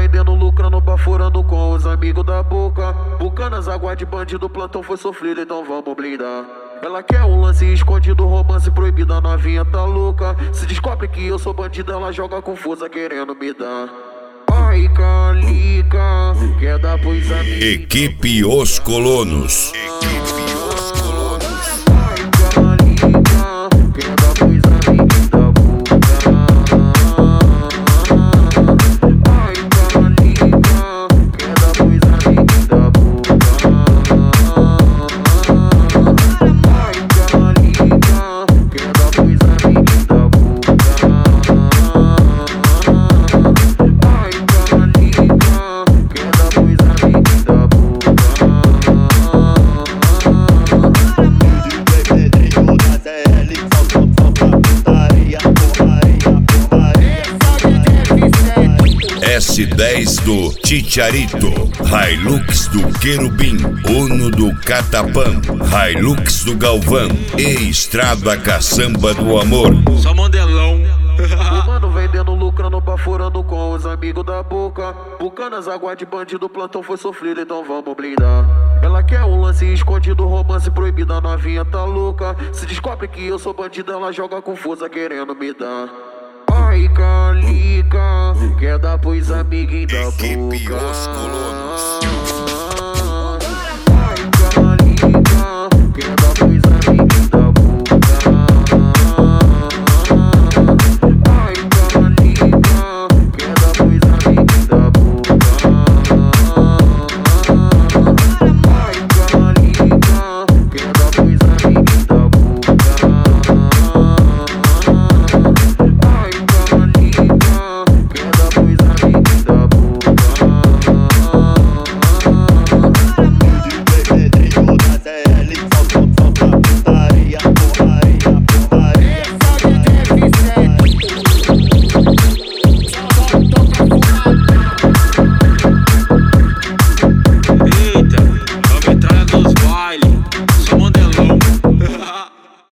vendendo, lucrando, baforando com os amigos da boca. Bucanas, água de bandido, plantão foi sofrido, então vamos blindar. Ela quer um lance escondido, romance proibido, a novinha tá louca. Se descobre que eu sou bandido, ela joga confusa querendo me dar. Ai, calica, quer dar pros amigos. Equipe Os Colonos. S10 do Chicharito, Hilux do Querubim, Uno do Catapã, Hilux do Galvão e Estrada Caçamba do Amor. Só Mandelão. Fumando, vendendo, lucrando, baforando com os amigos da boca. Bucanas, água de bandido, plantão foi sofrido, então vamos blindar. Ela quer um lance escondido, romance proibido, a novinha tá louca. Se descobre que eu sou bandido, ela joga confusa querendo me dar. Ai, calica, quer dar pros amiguinhos da boca. Equipe Os Colonos.